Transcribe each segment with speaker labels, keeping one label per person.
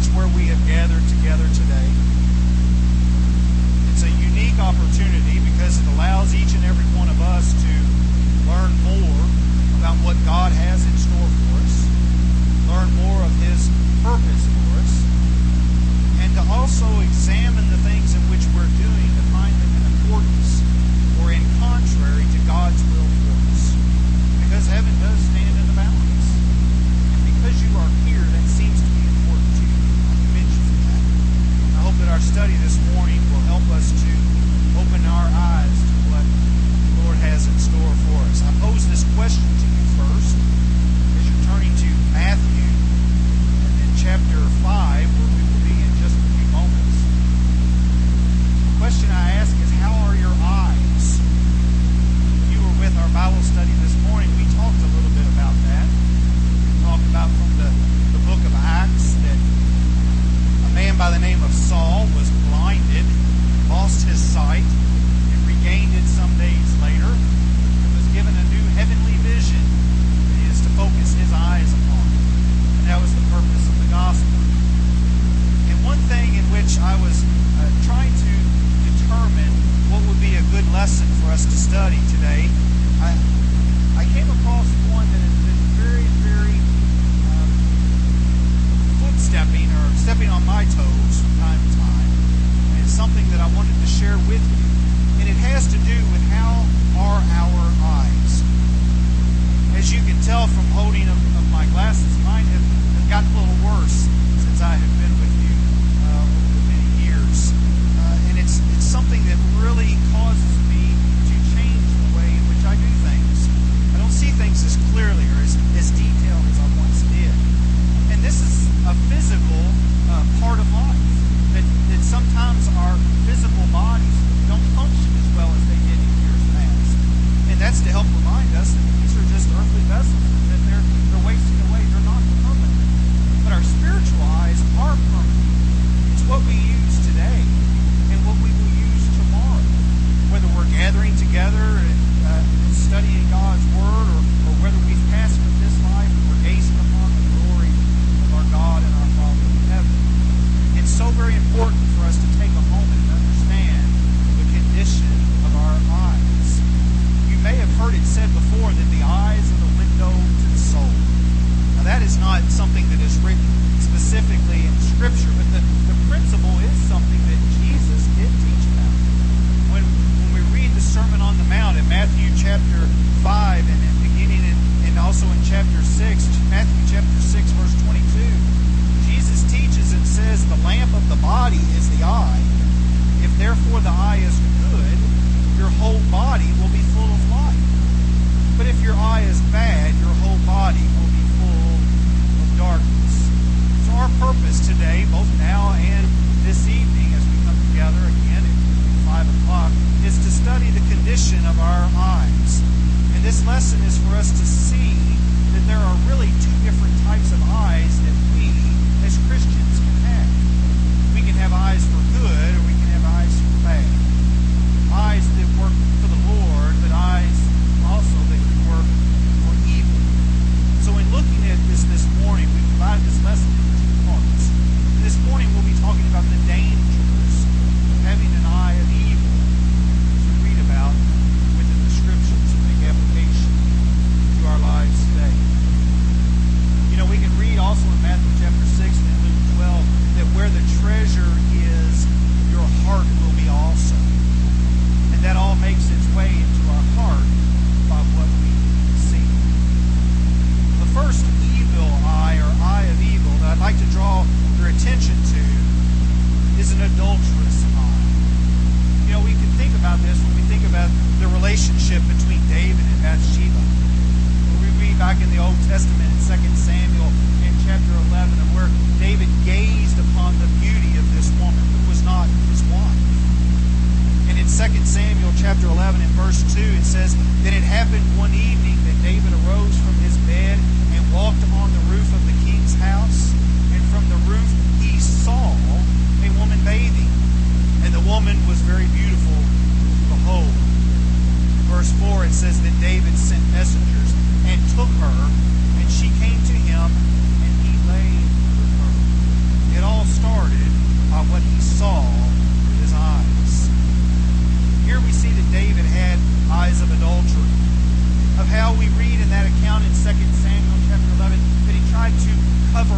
Speaker 1: that's where we have gathered together today. It's a unique opportunity because it allows each and every one of us to learn more about what God has in store for us, learn more of His purpose for us, and to also examine the things in which we're doing to find them in accordance or in contrary to God's will for us. Because heaven does stand in the balance. And because you are here, that seems to be important to you. I mentioned that. I hope that our study this morning will help us to open our eyes to what the Lord has in store for us. I pose this question to you first as you're turning to Matthew and in chapter 5, where we will be in just a few moments. The question I ask is, how are your eyes? If you were with our Bible study this morning, we talked a little bit about that. We talked about from the book of Acts that a man by the name of Saul was blinded, lost his sight, and regained it some days later, and was given a new heavenly vision that he is to focus his eyes upon. And that was the purpose of the gospel. And one thing in which I was trying to determine what would be a good lesson for us to study today, I came across one that has been very, very footstepping or stepping on my toes from time to time. And it's something that I wanted to share with you. And it has to do with how are our eyes. As you can tell from holding of my glasses, mine have gotten a little worse since I have been with you over many years. And it's something that really causes me to change the way in which I do things. I don't see things as clearly or as detailed as I once did. And this is a physical part of life. That sometimes our physical bodies don't function as well as they did in years past. And that's to help remind us that these are just earthly vessels, that they're wasting away. They're not permanent. But our spiritual eyes are permanent. It's what we use today and what we will use tomorrow. Whether we're gathering together and studying God's Word, or whether we've passed from this life and we're gazing upon the glory of our God and our Father in heaven. It's so very important for us to take a moment and understand the condition of our eyes. You may have heard it said before that the eyes are the window to the soul. Now that is not something that is written specifically in Scripture, but the principle is something that Jesus did teach about. When we read the Sermon on the Mount in Matthew chapter 5 and beginning and also in chapter 6, Matthew chapter 6 verse 22, Jesus teaches and says, the lamp of the body is the eye. If therefore the eye is good, your whole body will be full of light. But if your eye is bad, your whole body will be full of darkness. So our purpose today, both now and this evening as we come together again at 5 o'clock, is to study the condition of our eyes. And this lesson is for us to see that there are really two different types of eyes that we as Christians can have. We can have eyes for good, or we can have eyes for bad. Eyes that work for the Lord, but eyes also that can work for evil. So in looking at this morning, we divided this lesson into two parts. This morning we'll be talking about the dangers of having an eye of evil, as we read about within the Scriptures and make application to our lives today. You know, we can read also in Matthew chapter 6 and Luke 12 that where the treasure is, your heart will be also. And that all makes its way into our heart by what we see. The first evil eye, or eye of evil, that I'd like to draw your attention to is an adulterous eye. You know, we can think about this when we think about the relationship between David and Bathsheba. We read back in the Old Testament in 2 Samuel in chapter 11 of where David gazed upon the beauty of this woman who was not his wife. And in 2 Samuel chapter 11 in verse 2 it says, Then it happened one evening that David arose from his bed and walked on the roof of the king's house, and from the roof he saw a woman bathing, and the woman was very beautiful to behold. Verse 4 it says that David sent messengers and took her, and she came to him, and he lay with her. It all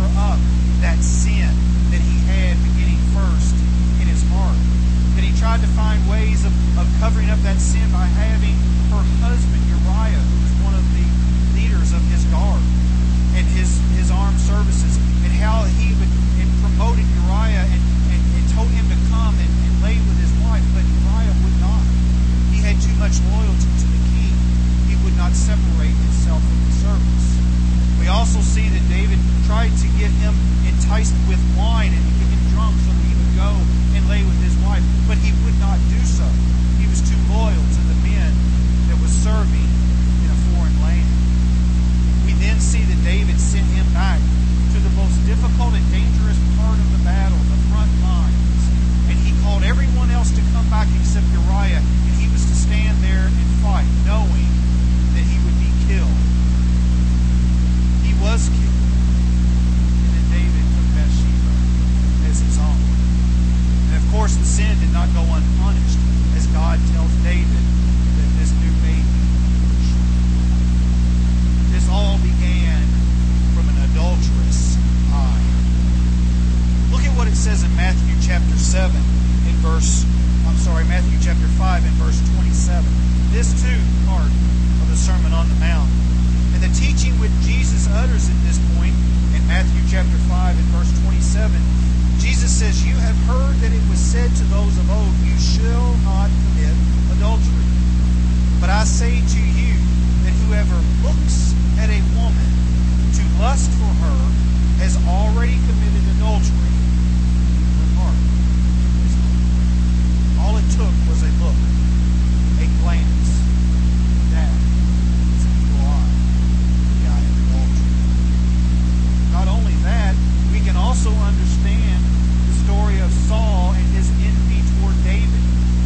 Speaker 1: cover up that sin that he had beginning first in his heart. That he tried to find ways of covering up that sin by having her husband, Uriah, who was one of the leaders of his guard and his armed services, and how he promoted Uriah and told him to come and lay with his wife, but Uriah would not. He had too much loyalty to the king. He would not separate himself from the service. We also see that David tried to get him enticed with wine and to get him drunk so that he would go and lay with his wife, but he would not do so. He was too loyal to the men that was serving in a foreign land. We then see that David sent him back to the most difficult and dangerous part of the battle, the front lines. And he called everyone else to come back except Uriah, and he was to stand there and fight, knowing that he would be killed. He was killed. And then David took Bathsheba as his own. And of course the sin did not go unpunished, as God tells David that this new baby would show. This all began from an adulterous eye. Look at what it says in Matthew chapter 5 and verse 27. This too, part of the Sermon on the Mount. And the teaching which Jesus utters at this point in Matthew chapter 5 and verse 27, Jesus says, "You have heard that it was said to those of old, you shall not commit adultery. But I say to you that whoever looks at a woman to lust for her has already committed adultery in her heart." All it took was a look, a glance. That is an evil eye, the eye of adultery. Not only that, we can also understand the story of Saul and his envy toward David.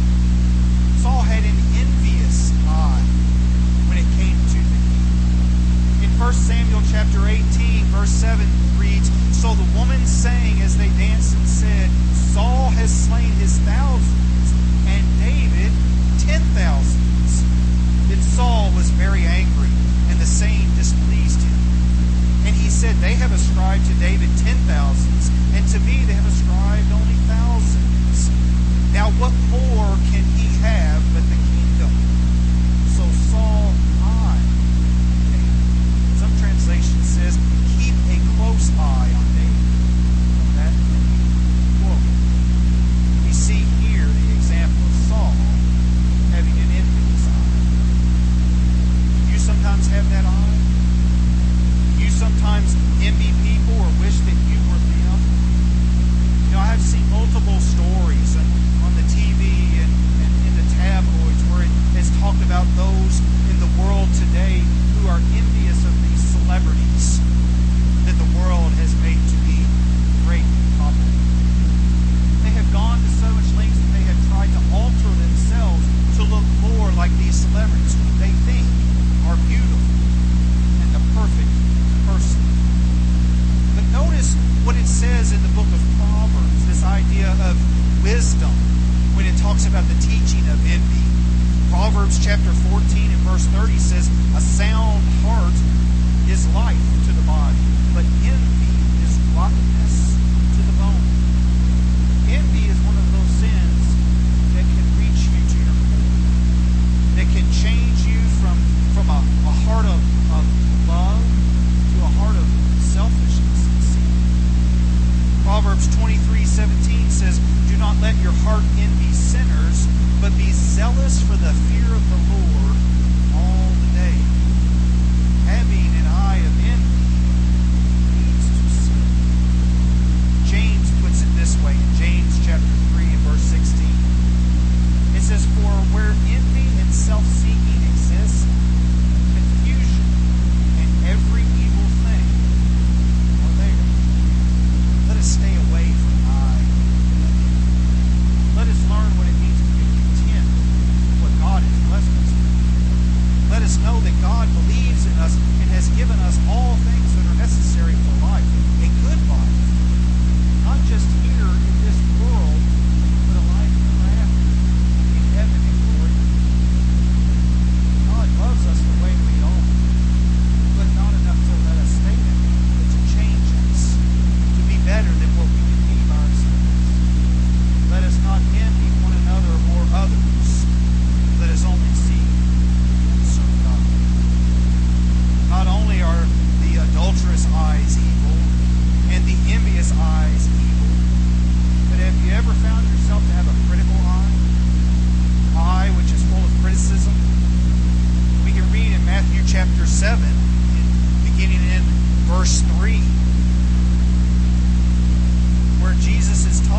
Speaker 1: Saul had an envious eye when it came to the king. In 1 Samuel chapter 18, verse 7 reads, "So the woman sang as they danced and said, Saul has slain his thousands, and David 10,000s. Then Saul was very angry, and the saying displeased him. And he said, They have ascribed to David 10,000s, and to me they have ascribed only thousands. Now what more can he have but the kingdom? So Saul eyed David." Some translation says, "Keep a close eye on David." That quote. We see here the example of Saul having an envious eye. You sometimes have that eye? You sometimes envy people or wish that you were them? You know, I have seen multiple stories on the TV and in the tabloids where it has talked about those in the world today who are envious of these celebrities that the world has made to be great and popular. They have gone to so much lengths that they have tried to alter themselves to look more like these celebrities who they think are beautiful and the perfect person. But notice what it says in the book of Proverbs, this idea of wisdom, when it talks about the teaching of envy. Proverbs chapter 14 and verse 30 says, "A sound heart is life to the body, but envy is rottenness to the bone." Envy is one of those sins that can reach you to your core, that can change you from a heart of love to a heart of selfishness and sin. Proverbs 23:17 says, "Do not let your heart envy sinners, but be zealous for the fear of the Lord all the day." Having an eye of envy leads to sin. James puts it this way in James chapter 3 and verse 16. It says, "For where envy and self-seeking exists, confusion and every evil thing are there." Let us stay away from an eye of envy. Let us learn what it means to be content with what God has blessed us with. Let us know that God believes in us and has given us all things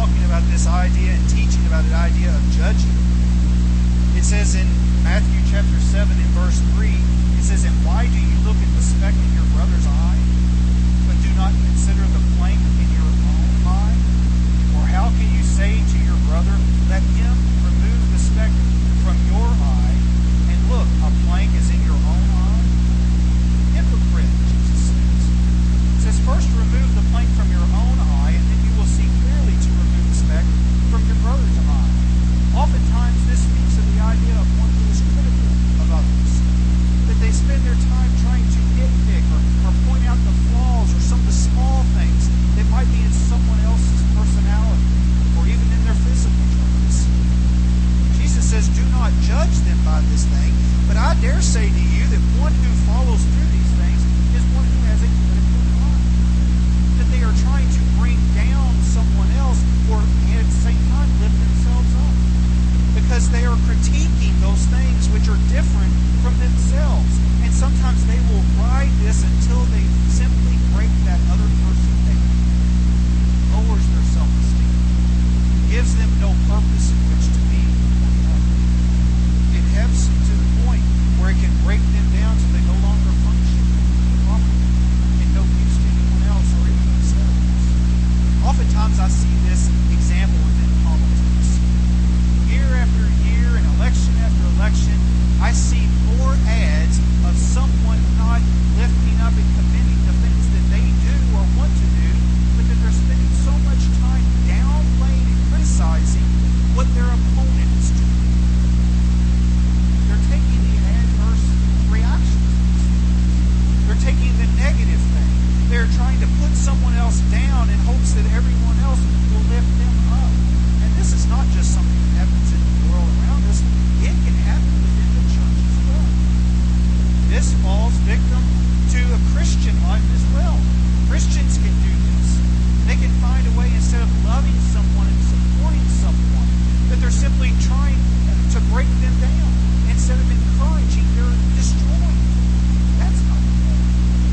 Speaker 1: talking about this idea and teaching about the idea of judging. It says in Matthew chapter 7 in verse 3, it says, "And why do you look at the speck in your brother's eye, but do not consider the plank in your own eye? Or how can you say to your brother, let him remove the speck from your eye, and look, a plank is in your own eye? Hypocrite," Jesus says. It says, "First remove the plank from your own eye, and then you will see clearly to remove the speck from your brother's eye." Oftentimes, this speaks of the idea of one who is critical of others, that they spend their time trying to nitpick or point out the flaws or some of the small things that might be in someone else's personality or even in their physical traits. Jesus says, "Do not judge them by this thing, but I dare say to you that one who follows through these things is one who has a critical mind, that they are trying to bring down someone else or at the same time lift themselves up, because they are critiquing those things which are different from themselves. And sometimes they will ride this until they simply break that other person down, lowers their self-esteem, gives them no purpose in which to be one another. It helps to the point where it can break them down so they no longer function properly and no use to anyone else or even themselves. Oftentimes I see this example within politics. Year after year and election after election, I see more ads of someone not lifting up and commending the things that they do or want to do, but that they're spending so much time downplaying and criticizing what their opponent is doing. They're taking the adverse reactions. They're taking the negative thing. They're trying to put someone else down in hopes that everyone else will lift them up. And this is not just something that happens in the world around us. It can happen within the church as well. This falls victim to a Christian life as well. Christians can do this. They can find a way, instead of loving someone and supporting someone, that they're simply trying to break them down. Instead of encouraging, they're destroying. That's not the way.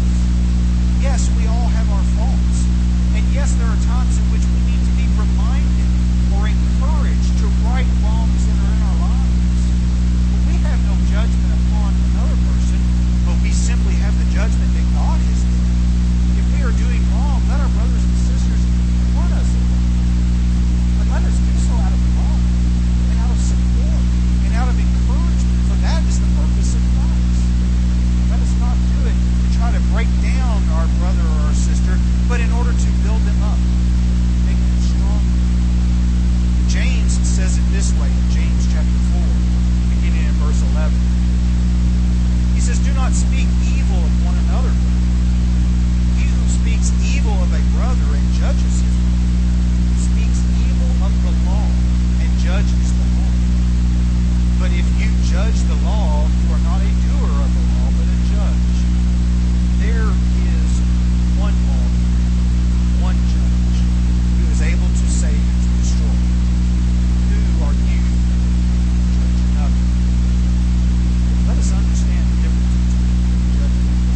Speaker 1: Yes, we all have our faults. And yes, there are times in which we need to be reminded or encouraged to right wrongs that are in our lives. But we have no judgment upon another person, but we simply have the judgment that God has given. If we are doing wrong, let our brothers and sisters warn us of it. But let us do so out of love and out of support and out of encouragement, for that is the purpose of Christ. Let us not do it to try to break down our brother or our sister, but in order to build them up, make them stronger. James says it this way in James chapter 4, beginning in verse 11. He says, "Do not speak evil of one another. He who speaks evil of a brother and judges his brother speaks evil of the law and judges the law. But if you judge the law, you are not a doer of the law, but a judge. There is one lawgiver, one judge, who is able to save and to destroy. Who are you to judge another?" Let us understand the difference between judgment and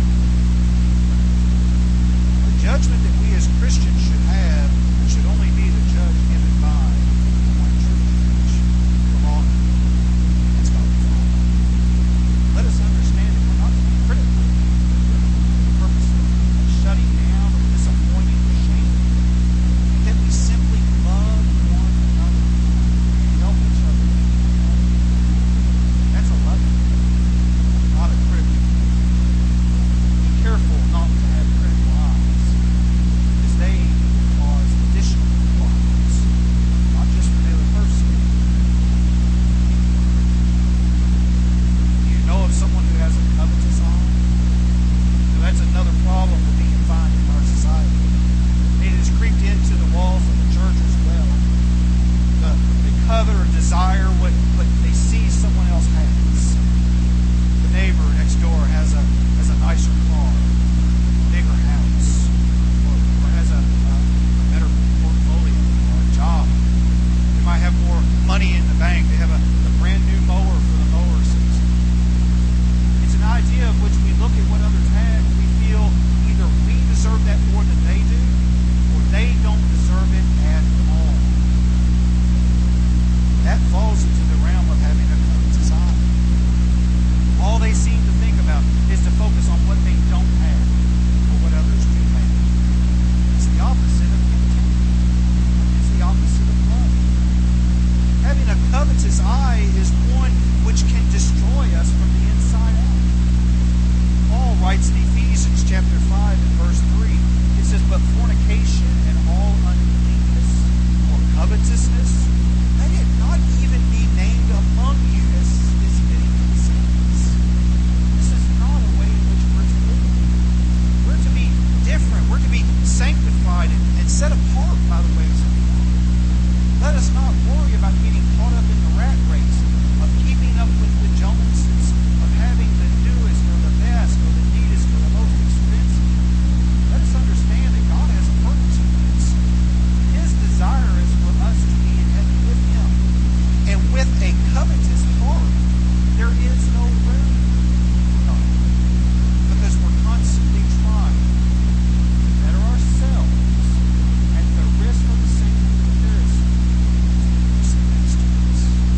Speaker 1: the judgment that we as Christians should have should only be the judge given by one true judge, the lawgiver. That's God the Father. Let us understand that we're not to be critical for the purpose of shutting down or disappointing or shaming, that we simply love one another and help each other. That's a loving, not a critical. Be careful not to have critical eyes, because they cause chapter 5 and verse 3. It says, "But fornication and all uncleanness or covetousness, let it not even be named among you as is fitting to the saints." This is not a way in which we're to live. We're to be different. We're to be sanctified and set apart by the ways of God. Let us not worry about getting caught up in the rat race of keeping up with the Joneses, of having the newest or the best or the neatest or the most expensive. Let us understand that God has a purpose for this. His desire is for us to be in heaven with Him. And with a covetous heart, there is no room for God. Because we're constantly trying to better ourselves at the risk of the same comparison to the master us.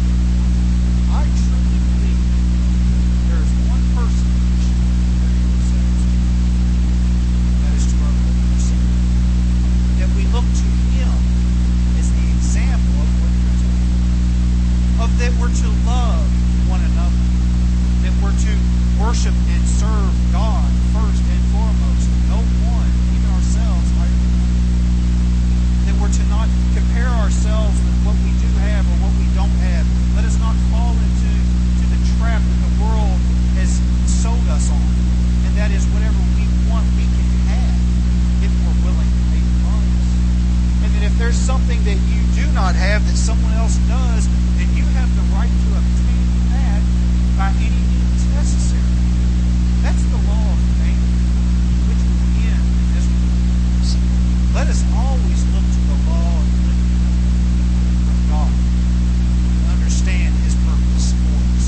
Speaker 1: I truly believe there is one person we should compare ourselves to. That is to our Lord and Savior. That we look to Him as the example of what we're to do. Of that we're to love one another. That we're to worship and serve God first and foremost. No one, even ourselves, higher than another. That we're to not compare ourselves with what we do have or what we don't have. Let us not fall into the trap that the world has sold us on. And that is whatever we want, we can have if we're willing to pay the price. And that if there's something that you do not have that someone else does, then you have the right to obtain that by any means necessary. That's the law of faith, which will end in this world. Let us always look to the law of living from God and understand His purpose for us.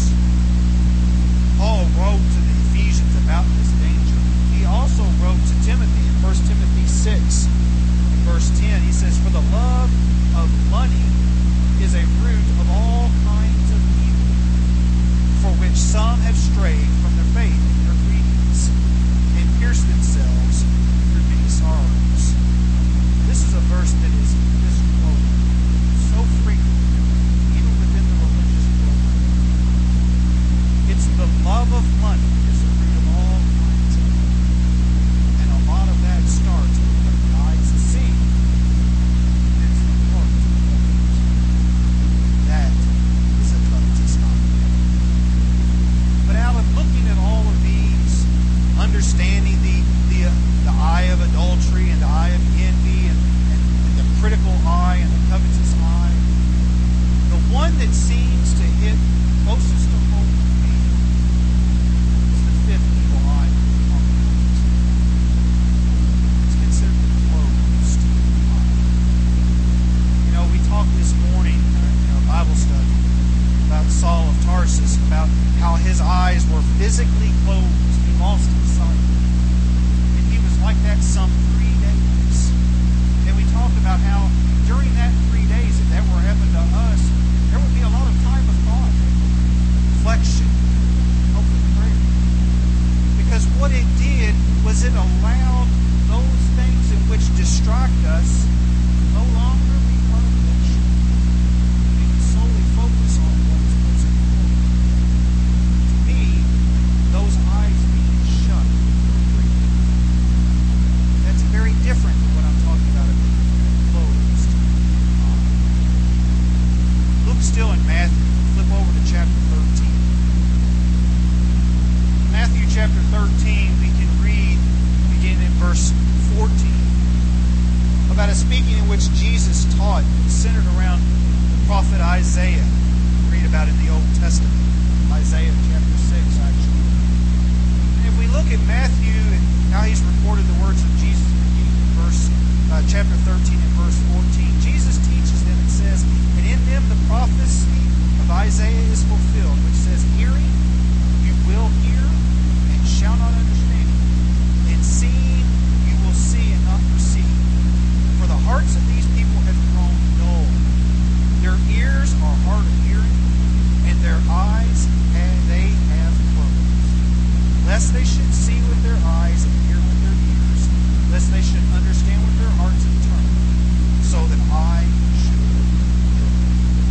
Speaker 1: Paul wrote to the Ephesians about this danger. He also wrote to Timothy in 1 Timothy 6, in verse 10. He says, "For the love of money is a root of all kinds of evil, for which some have strayed from their faith in their greediness, and pierced themselves through many sorrows." This is a verse that is misquoted so frequently, even within the religious world. It's the love of money is the root of all kinds of evil. And a lot of that starts with what the eyes see. And it's the heart that covets. That is a covetous heart. But out of looking at all of these, understanding the eye of adultery and the eye of envy and the critical eye and the covetous eye, the one that seems to hit closest to home to me is the fifth evil eye. It's considered the closed eye. You know, we talked this morning in our Bible study about Saul of Tarsus, about how his eyes were physically closed. He lost his sight. And he was like that some 3 days. And we talked about how during that 3 days, if that were happened to us, there would be a lot of time of thought, reflection, hope and prayer. Because what it did was it allowed those things in which distract us no longer be part of the picture. We can solely focus on what is most important. To me, those eyes being shut are great. That's very different than what I'm talking about of being closed. Look still in Matthew. Flip over to chapter 13. Matthew chapter 13, we can read, beginning in verse 14, about a speaking in which Jesus taught, centered around the prophet Isaiah. We read about in the Old Testament, Isaiah chapter 6, actually. And if we look at Matthew and how he's recorded the words of Jesus, beginning in chapter 13 and verse 14, Jesus teaches them and says, "And in them the prophecy of Isaiah is fulfilled, which says, Hearing, you will hear, and shall not understand. And seeing, you will see and not perceive. For the hearts of these people have grown dull. Their ears are hard of hearing, and their eyes they have closed. Lest they should see with their eyes and hear with their ears, lest they should understand with their hearts and turn, so that I should heal them."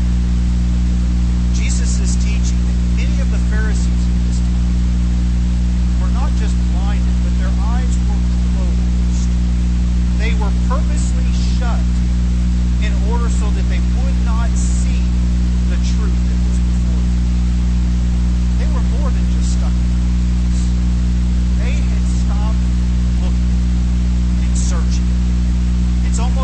Speaker 1: Jesus is teaching that many of the Pharisees in this time were not just blinded, but their eyes were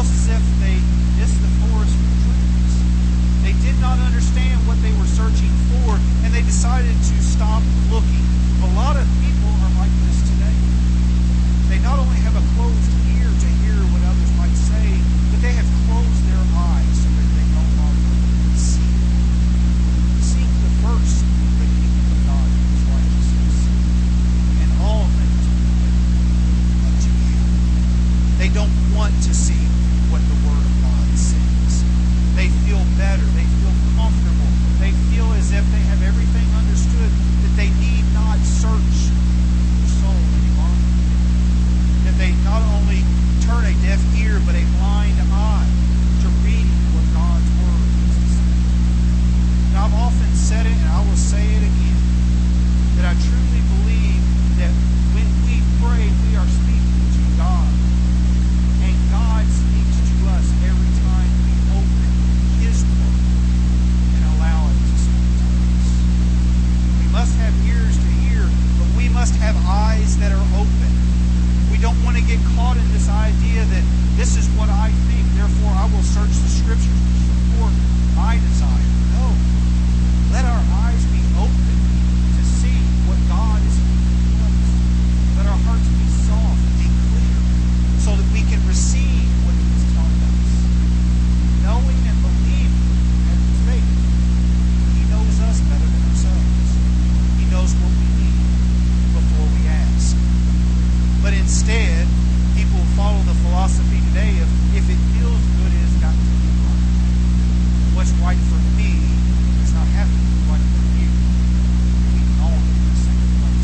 Speaker 1: almost as if they missed the forest for the trees. They did not understand what they were searching for, and they decided to stop looking. A lot of people are like this today. They not only have a closed ear to hear what others might say, but they have closed their eyes so that they no longer see. Seek the first the kingdom of God and his righteousness, and all things will be given unto you. They don't want to see what the Word of God says. They feel better. They feel comfortable. They feel as if they have everything understood, that they need not search their soul any longer. That they not only turn a deaf ear, but a blind eye to reading what God's Word is to say. And I've often said it, and I will say it again, that I truly believe that when we pray, we are speaking to God. And God speaks to us every time we open His Word and allow it to speak to us. We must have ears to hear, but we must have eyes that are open. We don't want to get caught in this idea that this is what I think, therefore I will search the Scriptures to support my desire. No. Let our eyes be open to see what God is speaking to us. Let our hearts be soft and clear so that we can receive what He is telling us. Knowing and believing and faith. He knows us better than ourselves. He knows what we need before we ask. But instead, people follow the philosophy today of if it feels good, it has got to be right. What's right for me does not have to be right for you. We can all be in the same place.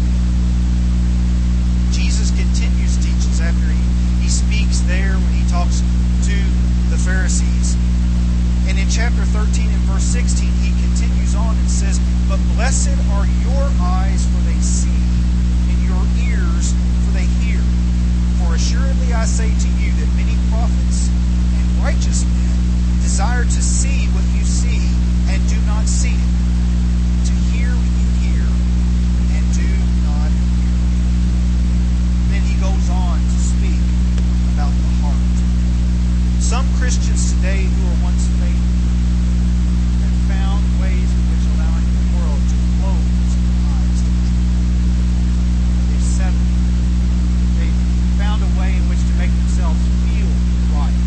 Speaker 1: Jesus continues teachings after he speaks there when he talks to the Pharisees. And in chapter 13 and verse 16, he continues on and says, "But blessed are your eyes, for they see, and your ears, for they hear. For assuredly I say to you that many prophets and righteous men desire to see what you see and do not see it, to hear what you hear and do not hear it." Then he goes on to speak about the heart. Some Christians today who are once faithful have found ways in which allowing the world to close their eyes to the truth. They've settled. They've found a way in which to make themselves feel right,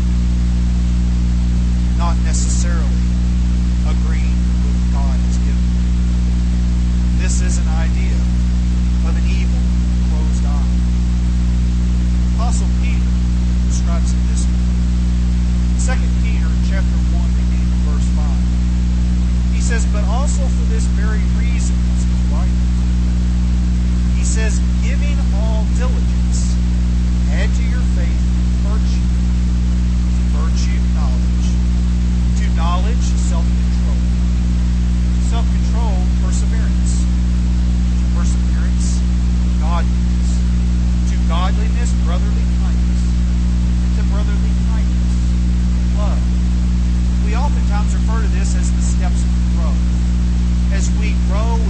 Speaker 1: not necessarily agreeing with what God has given them. This is an idea of an evil, closed eye. Apostle Peter describes it this way. 2 Peter chapter 1, beginning in verse 5. He says, "But also for this very reason," as he's writing, he says, "giving all diligence, add to your faith virtue, to virtue knowledge, to knowledge self-control, to self-control perseverance, to perseverance godliness, to godliness brotherly kindness, and to brotherly kindness love." We oftentimes refer to this as the steps of growth. As we grow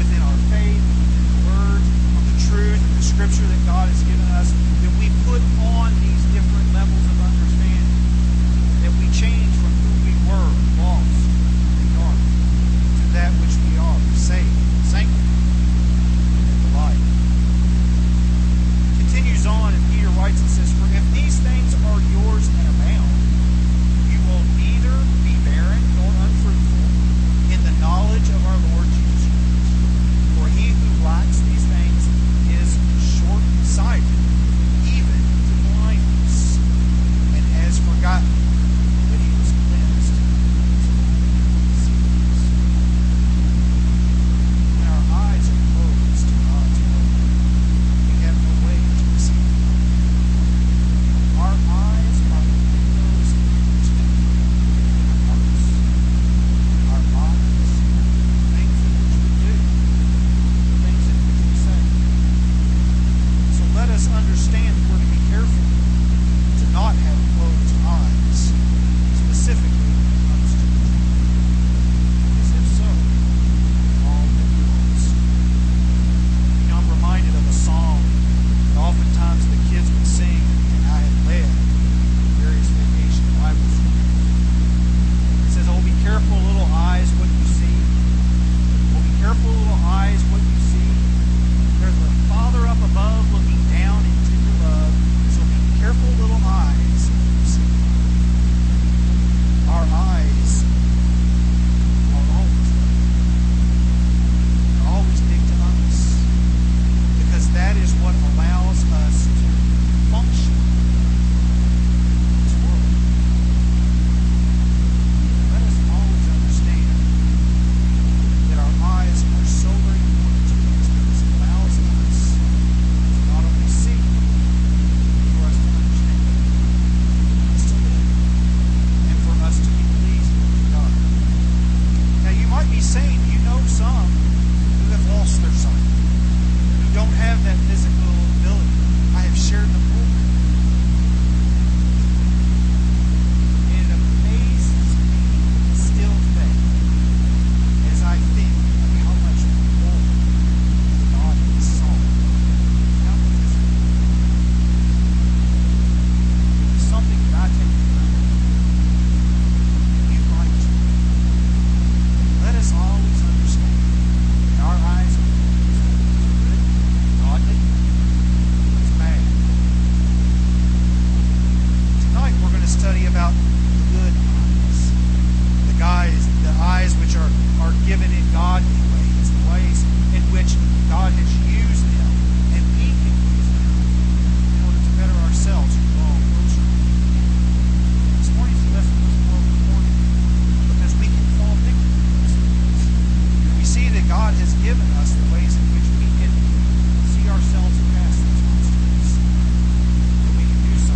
Speaker 1: study about good eyes. The eyes which are given in godly ways, the ways in which God has used them, and we can use them in order to better ourselves and draw closer to Him. This morning's lesson was more important because we can fall victim to those things. We see that God has given us the ways in which we can see ourselves past those obstacles, and we can do so.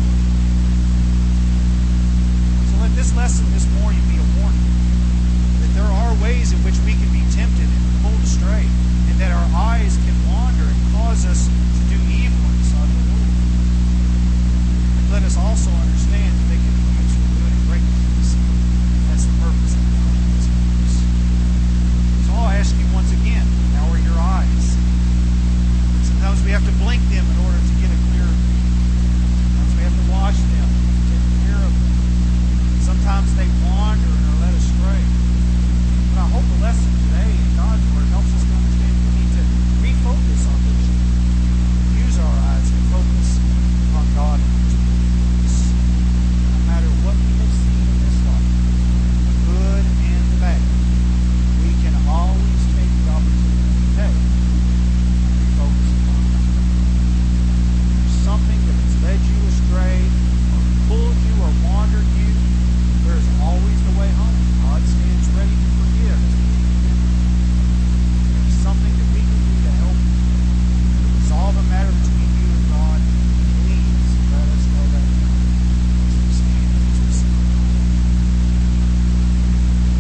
Speaker 1: So let this lesson this morning be a warning that there are ways in which we can be tempted and pulled astray, and that our eyes can wander and cause us to do evil in the sight of the Lord. And let us also understand